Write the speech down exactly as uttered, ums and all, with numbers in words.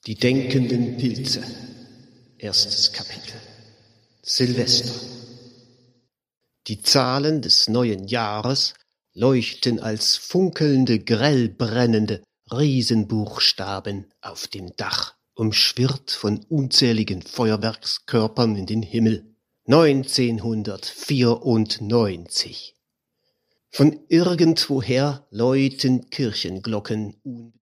Die denkenden Pilze. Erstes Kapitel. Silvester. Die Zahlen des neuen Jahres leuchten als funkelnde, grell brennende Riesenbuchstaben auf dem Dach, umschwirrt von unzähligen Feuerwerkskörpern in den Himmel. neunzehnhundertvierundneunzig. Von irgendwoher läuten Kirchenglocken